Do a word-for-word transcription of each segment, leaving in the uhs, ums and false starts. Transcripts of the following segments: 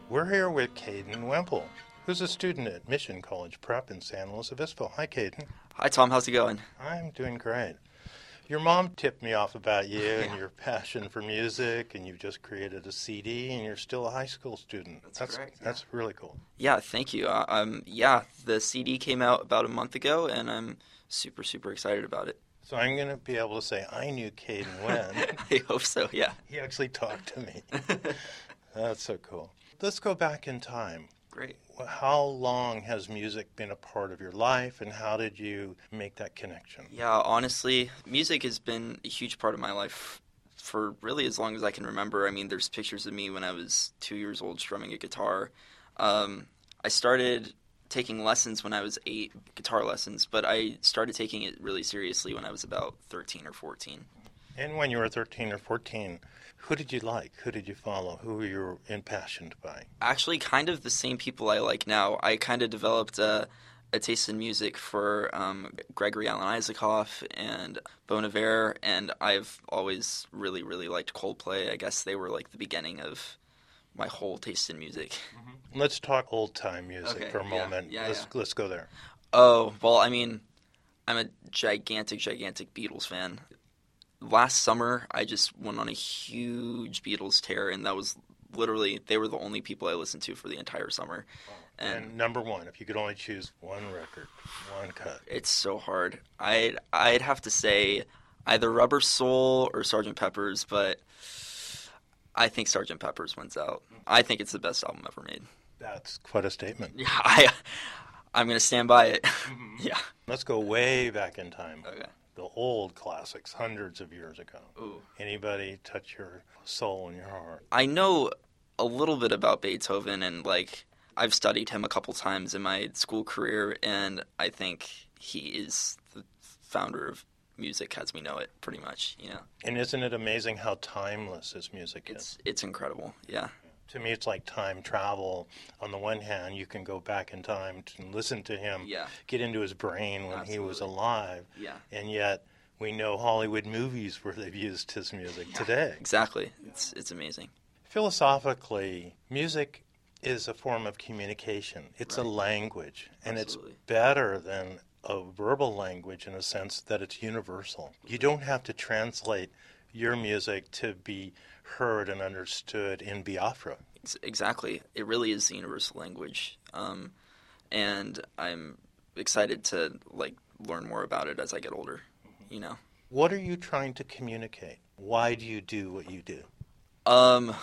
We're here with Caden Wemple, who's a student at Mission College Prep in San Luis Obispo. Hi, Caden. Hi, Tom. How's it going? I'm doing great. Your mom tipped me off about you and your passion for music, and you've just created a C D, and you're still a high school student. That's, that's correct. That's yeah. really cool. Yeah, thank you. Uh, um, yeah, the C D came out about a month ago, and I'm super, super excited about it. So I'm going to be able to say I knew Caden when. I hope so, yeah. He actually talked to me. That's so cool. Let's go back in time. Great. How long has music been a part of your life, and how did you make that connection? Yeah, honestly, music has been a huge part of my life for really as long as I can remember. I mean, there's pictures of me when I was two years old strumming a guitar. Um, I started taking lessons when I was eight, guitar lessons, but I started taking it really seriously when I was about thirteen or fourteen. And when you were thirteen or fourteen, who did you like? Who did you follow? Who were you impassioned by? Actually, kind of the same people I like now. I kind of developed a, a taste in music for um, Gregory Alan Isakov and Bon Iver, and I've always really, really liked Coldplay. I guess they were like the beginning of my whole taste in music. Mm-hmm. Let's talk old-time music okay, for a moment. Yeah, yeah, let's, yeah. let's go there. Oh, well, I mean, I'm a gigantic, gigantic Beatles fan. Last summer, I just went on a huge Beatles tear, and that was literally, they were the only people I listened to for the entire summer. And, and number one, if you could only choose one record, one cut. It's so hard. I'd, I'd have to say either Rubber Soul or Sergeant Pepper's, but I think Sergeant Pepper's wins out. I think it's the best album ever made. That's quite a statement. Yeah, I, I'm going to stand by it. Mm-hmm. Yeah. Let's go way back in time. Okay. The old classics, hundreds of years ago. Ooh. Anybody touch your soul and your heart? I know a little bit about Beethoven, and like I've studied him a couple times in my school career, and I think he is the founder of music as we know it, pretty much. You know. And isn't it amazing how timeless his music it's, is? It's incredible. Yeah. To me, it's like time travel. On the one hand, you can go back in time to listen to him, yeah. get into his brain when Absolutely. he was alive. Yeah. And yet, we know Hollywood movies where they've used his music yeah. today. Exactly. It's it's amazing. Philosophically, music is a form of communication. It's right. a language, and Absolutely. it's better than a verbal language in a sense that it's universal. You don't have to translate your music to be heard and understood in Biafra. Exactly. It really is the universal language. Um, and I'm excited to like learn more about it as I get older, you know. What are you trying to communicate? Why do you do what you do? Um,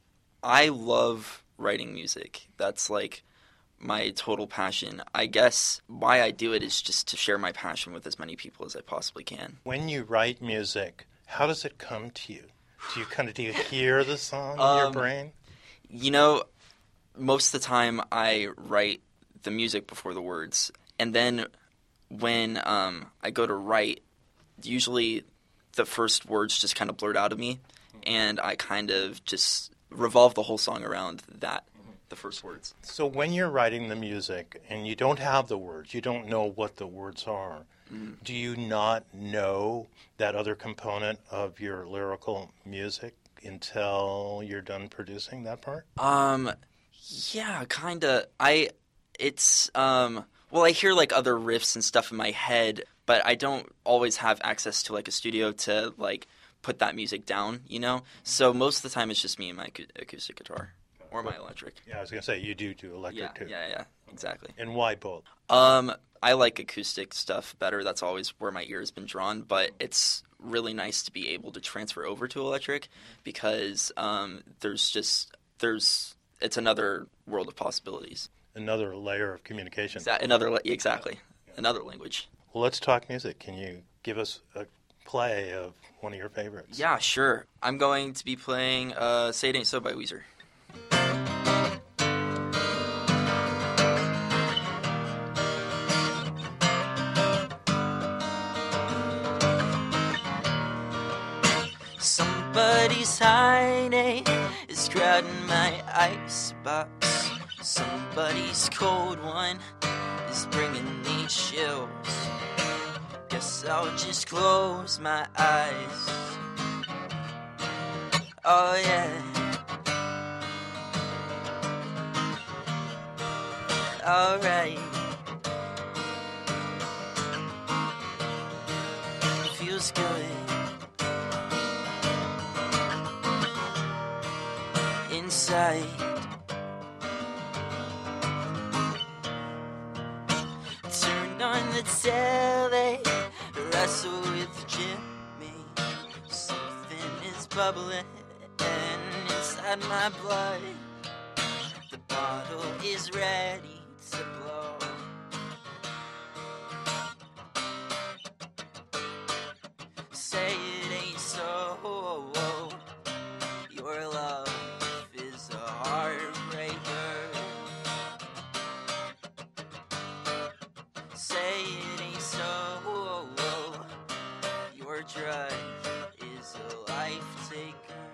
I love writing music. That's like my total passion. I guess why I do it is just to share my passion with as many people as I possibly can. When you write music, how does it come to you? Do you kind of do you hear the song in um, your brain? You know, most of the time I write the music before the words, and then when um, I go to write, usually the first words just kind of blurt out of me, and I kind of just revolve the whole song around that, the first words. So when you're writing the music and you don't have the words, you don't know what the words are, mm. do you not know that other component of your lyrical music until you're done producing that part? Um, yeah, kind of. I, it's, um, well, I hear like other riffs and stuff in my head, but I don't always have access to like a studio to like put that music down, you know? So most of the time it's just me and my acoustic guitar. Or my electric. Yeah, I was going to say, you do do electric, yeah, too. Yeah, yeah, exactly. And why both? Um, I like acoustic stuff better. That's always where my ear has been drawn. But it's really nice to be able to transfer over to electric because um, there's just, there's, it's another world of possibilities. Another layer of communication. Exa- another, exactly. Yeah. Another language. Well, let's talk music. Can you give us a play of one of your favorites? Yeah, sure. I'm going to be playing uh, Say It Ain't So by Weezer. Somebody's hiding is crowding my icebox. Somebody's cold one is bringing me chills. Guess I'll just close my eyes. Oh yeah. alright. Feels good inside. Turn on the telly, wrestle with Jimmy. Something is bubbling inside my blood. The bottle is ready to blow. Say it ain't so. Your love is a heartbreaker. Say it ain't so. Your drug is a life taker.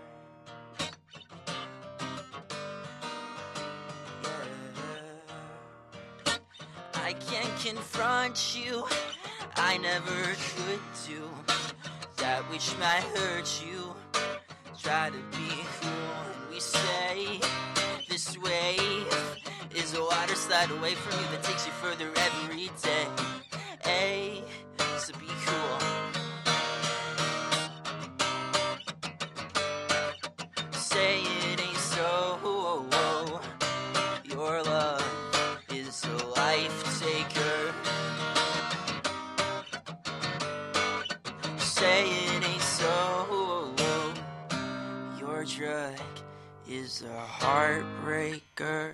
I can't confront you, I never could do that which might hurt you. Try to be cool, and we say this wave is a water slide away from you that takes you further every day. Hey, so be cool. Say it ain't so. Your love is a life taker. Say it ain't so. Your drug is a heartbreaker.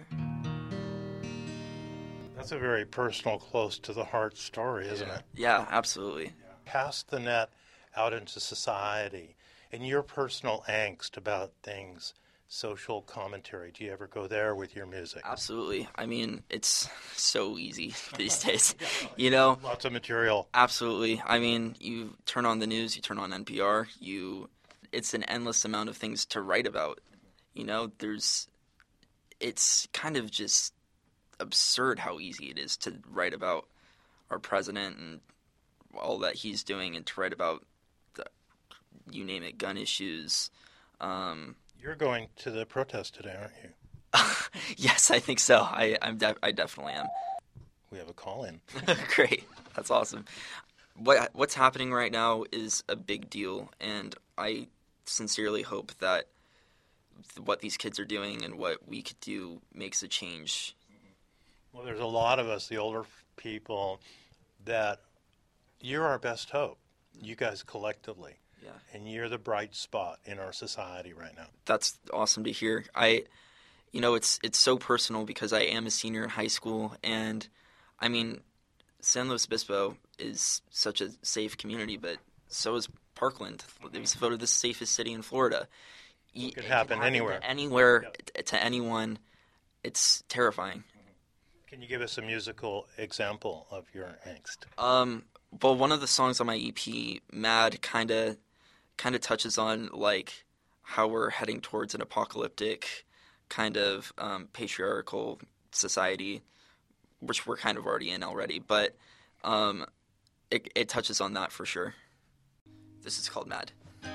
That's a very personal, close to the heart story, isn't yeah. it? Yeah, absolutely. Cast the net out into society and your personal angst about things, social commentary. Do you ever go there with your music? Absolutely. I mean, it's so easy these days, you know? Lots of material. Absolutely. I mean, you turn on the news, you turn on N P R, you it's an endless amount of things to write about. You know, there's it's kind of just absurd how easy it is to write about our president and all that he's doing, and to write about the, you name it, gun issues. Um, You're going to the protest today, aren't you? Yes, I think so. I I'm def- I definitely am. We have a call-in. Great. That's awesome. What What's happening right now is a big deal, and I sincerely hope that what these kids are doing and what we could do makes a change. Well, there's a lot of us, the older people, that you're our best hope. You guys collectively. Yeah. And you're the bright spot in our society right now. That's awesome to hear. I, you know, it's it's so personal because I am a senior in high school, and I mean, San Luis Obispo is such a safe community, but so is Parkland. It was voted the safest city in Florida. It could happen, happen anywhere. To anywhere, yeah. To anyone, it's terrifying. Can you give us a musical example of your angst? Um, well, one of the songs on my E P, Mad, kind of kind of touches on like how we're heading towards an apocalyptic kind of um, patriarchal society, which we're kind of already in already, but um, it, it touches on that for sure. This is called Mad.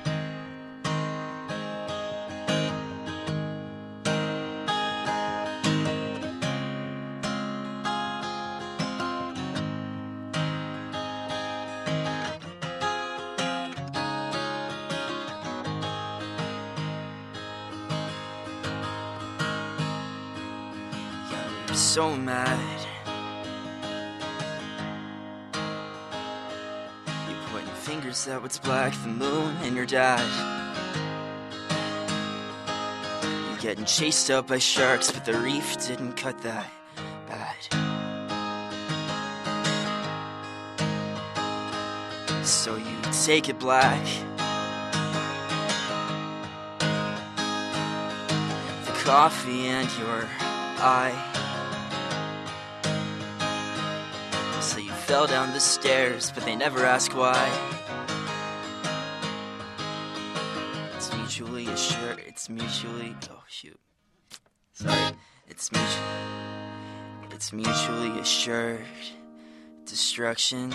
So mad. You're pointing fingers at what's black, the moon and your dad. You're getting chased up by sharks, but the reef didn't cut that bad. So you take it black. The coffee and your eye. So you fell down the stairs, but they never ask why. It's mutually assured. It's mutually. Oh shoot. Sorry. It's mutually. It's mutually assured destruction.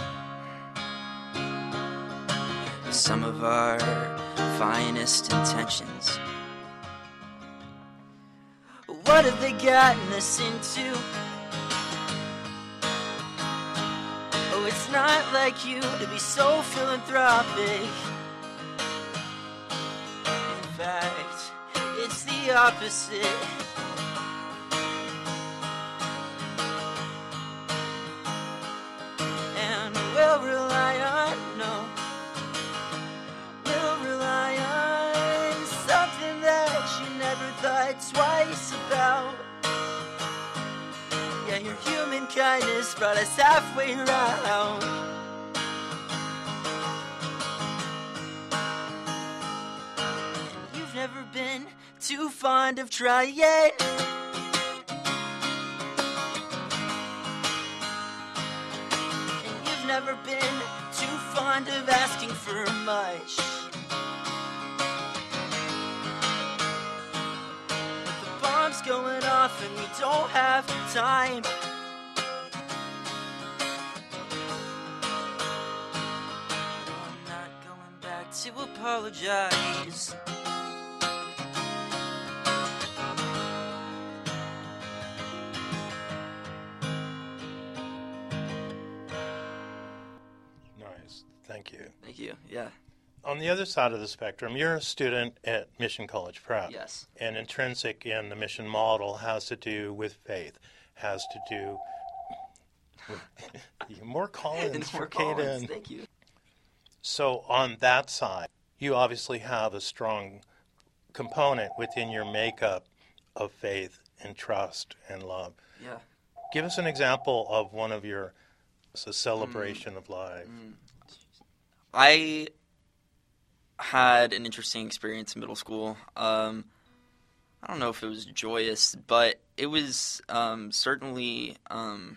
Some of our finest intentions. What have they gotten us into? It's not like you to be so philanthropic. In fact, it's the opposite. And we'll rely on, no, we'll rely on something that you never thought twice about. Yeah, your human kindness brought us halfway around. And you've never been too fond of trying. And you've never been too fond of asking for much. But the bomb's going off and we don't have time. No, I'm not going back to apologize. Nice. Thank you. Thank you. Yeah. On the other side of the spectrum, you're a student at Mission College Prep. Yes. And intrinsic in the mission model has to do with faith, has to do with more Collins More for Collins. Caden. Thank you. So on that side, you obviously have a strong component within your makeup of faith and trust and love. Yeah. Give us an example of one of your a celebration mm. of life. Mm. I had an interesting experience in middle school. Um, I don't know if it was joyous, but it was um, certainly um,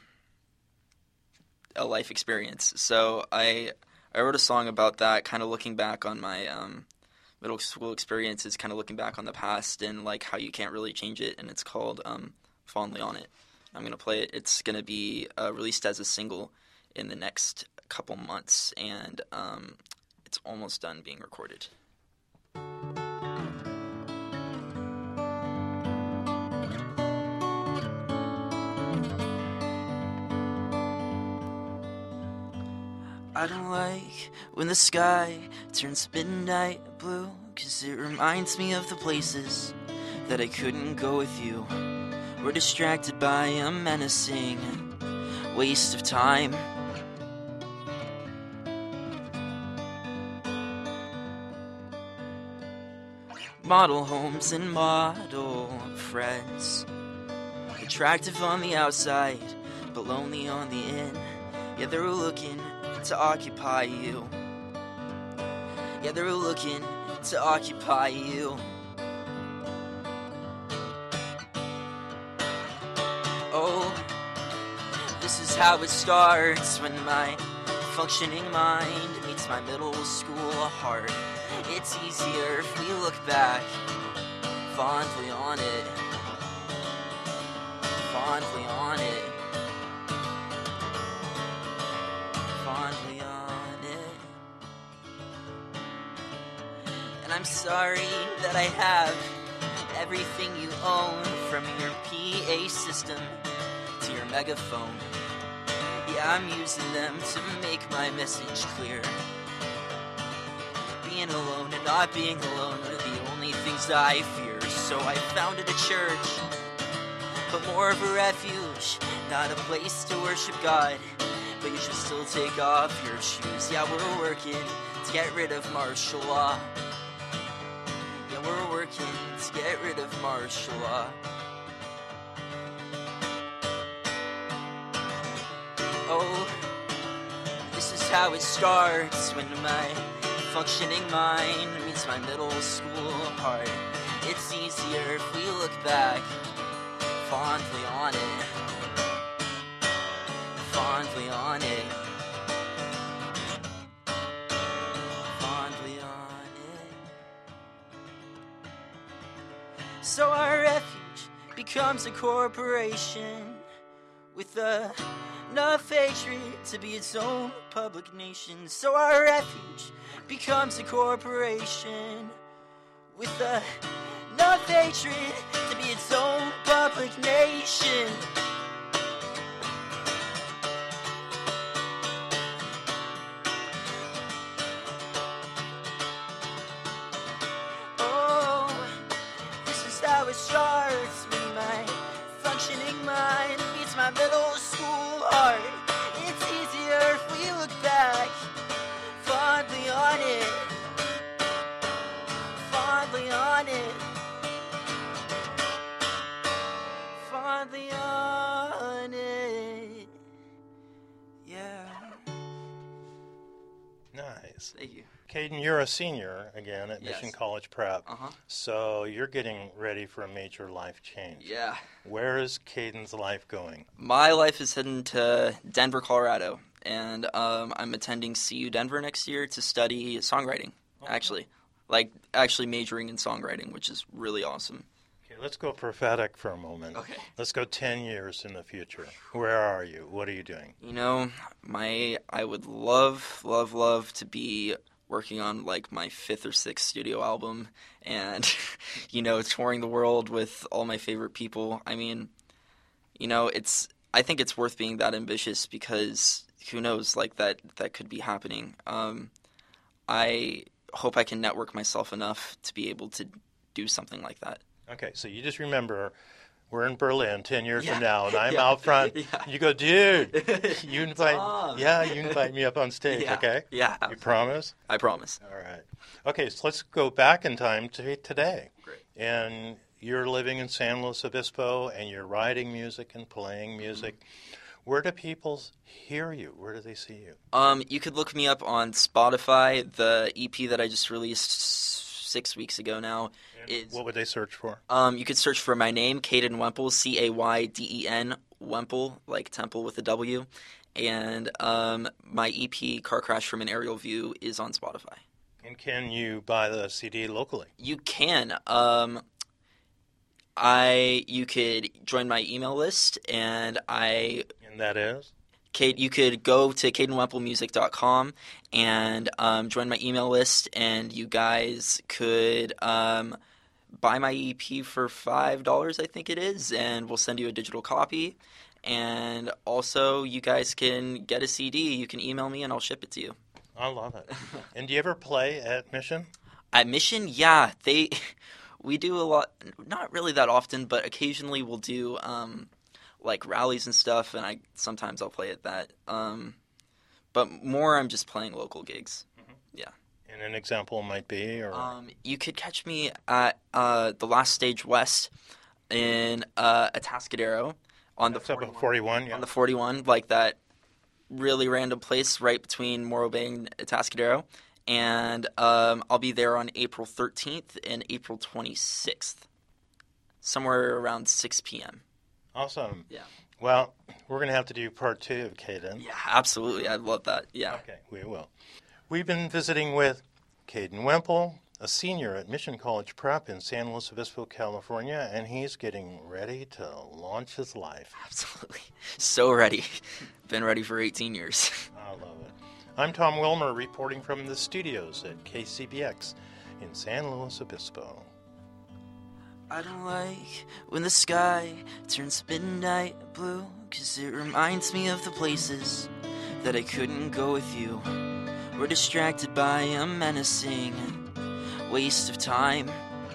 a life experience. So I I wrote a song about that, kind of looking back on my um, middle school experiences, kind of looking back on the past and like how you can't really change it. And it's called um, Fondly on It. I'm going to play it. It's going to be uh, released as a single in the next couple months, and um, it's almost done being recorded. I don't like when the sky turns midnight blue, 'cause it reminds me of the places that I couldn't go with you. We're distracted by a menacing waste of time. Model homes and model friends, attractive on the outside, but lonely on the in. Yeah, they're looking to occupy you. Yeah, they're looking to occupy you. Oh, this is how it starts when my functioning mind meets my middle school heart. It's easier if we look back fondly on it, fondly on it, fondly on it. And I'm sorry that I have everything you own, from your P A system to your megaphone. Yeah, I'm using them to make my message clear. Being alone and not being alone are the only things that I fear. So I founded a church, but more of a refuge, not a place to worship God. But you should still take off your shoes. Yeah, we're working to get rid of martial law. Yeah, we're working to get rid of martial law. Oh, this is how it starts when my functioning mind meets my middle school heart. It's easier if we look back fondly on it, fondly on it, fondly on it. So our refuge becomes a corporation with a enough hatred to be its own public nation. So our refuge becomes a corporation with a, enough hatred to be its own public nation. fondly on it, fondly on it, fondly on it. Yeah. Nice. Thank you. Caden, you're a senior again at Yes. Mission College Prep. Uh-huh. So you're getting ready for a major life change. Yeah. Where is Caden's life going? My life is heading to Denver, Colorado, and um, I'm attending C U Denver next year to study songwriting, actually. Like, actually majoring in songwriting, which is really awesome. Okay, let's go prophetic for a moment. Okay. Let's go ten years in the future. Where are you? What are you doing? You know, my I would love, love, love to be working on, like, my fifth or sixth studio album and, you know, touring the world with all my favorite people. I mean, you know, it's I think it's worth being that ambitious because who knows, like, that, that could be happening. Um, I hope I can network myself enough to be able to do something like that. Okay, so you just remember we're in Berlin ten years Yeah. from now, and I'm Yeah. out front. Yeah. You go, dude, you invite, Tom. yeah, you invite me up on stage, Yeah. okay? Yeah. You promise? I promise. All right. Okay, so let's go back in time to today. Great. And you're living in San Luis Obispo, and you're writing music and playing music. Where do people hear you? Where do they see you? Um, you could look me up on Spotify. The E P that I just released six weeks ago now is. What would they search for? Um, you could search for my name, Caden Wemple, C A Y D E N, Wemple, like temple with a W. And um, my E P, Car Crash from an Aerial View, is on Spotify. And can you buy the C D locally? You can. Um, I you could join my email list, and I And that is? Kate, you could go to caden wemple music dot com and um, join my email list, and you guys could um, buy my E P for five dollars, I think it is, and we'll send you a digital copy. And also, you guys can get a C D. You can email me, and I'll ship it to you. I love it. And do you ever play at Mission? At Mission, yeah, they we do a lot. Not really that often, but occasionally we'll do um, like rallies and stuff, and I sometimes I'll play at that. Um, but more, I'm just playing local gigs. Mm-hmm. Yeah. And an example might be, or Um, you could catch me at uh, the Last Stage West in uh, Atascadero on the that's up at forty-one, forty-one. Yeah. on the forty-one, like that really random place right between Morro Bay and Atascadero. And um, I'll be there on April thirteenth and April twenty-sixth, somewhere around six p.m. Awesome. Yeah. Well, we're going to have to do part two of Caden. Yeah, absolutely. I'd love that. Yeah. Okay, we will. We've been visiting with Caden Wemple, a senior at Mission College Prep in San Luis Obispo, California, and he's getting ready to launch his life. Absolutely. So ready. Been ready for eighteen years. I love it. I'm Tom Wilmer, reporting from the studios at K C B X in San Luis Obispo. I don't like when the sky turns midnight blue, 'cause it reminds me of the places that I couldn't go with you. We're distracted by a menacing waste of time.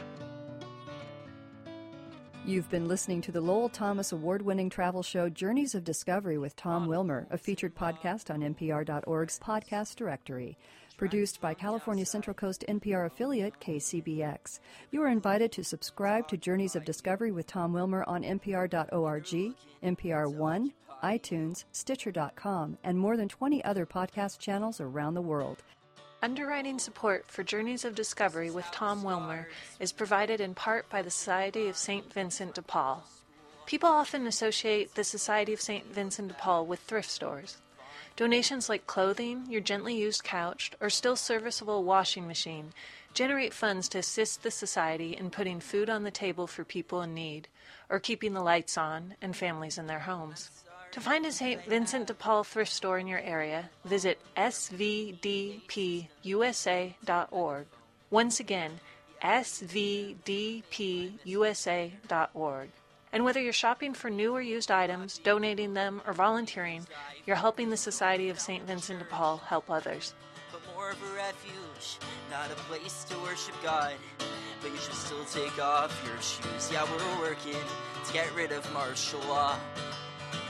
You've been listening to the Lowell Thomas award-winning travel show Journeys of Discovery with Tom Wilmer, a featured podcast on N P R dot org's podcast directory. Produced by California Central Coast N P R affiliate K C B X. You are invited to subscribe to Journeys of Discovery with Tom Wilmer on N P R dot org, N P R One, iTunes, Stitcher dot com, and more than twenty other podcast channels around the world. Underwriting support for Journeys of Discovery with Tom Wilmer is provided in part by the Society of Saint Vincent de Paul. People often associate the Society of Saint Vincent de Paul with thrift stores. Donations like clothing, your gently used couch, or still serviceable washing machine generate funds to assist the Society in putting food on the table for people in need, or keeping the lights on and families in their homes. To find a Saint Vincent de Paul thrift store in your area, visit S V D P U S A dot org. Once again, S V D P U S A dot org. And whether you're shopping for new or used items, donating them, or volunteering, you're helping the Society of Saint Vincent de Paul help others. But more of a refuge, not a place to worship God. But you should still take off your shoes. Yeah, we're working to get rid of martial law.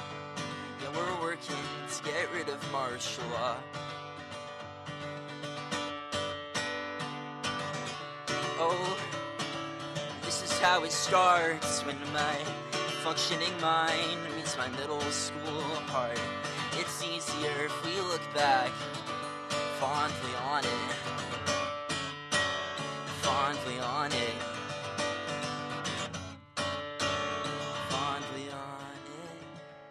Yeah, we're working to get rid of martial law. Oh, this is how it starts when my functioning mind meets my middle school heart. It's easier if we look back fondly on it, fondly on it, fondly on it.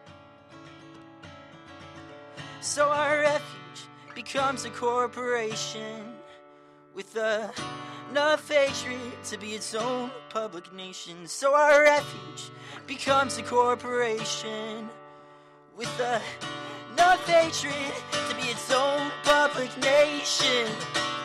So our refuge becomes a corporation with a enough hatred to be its own public nation. So our refuge becomes a corporation with a, enough hatred to be its own public nation.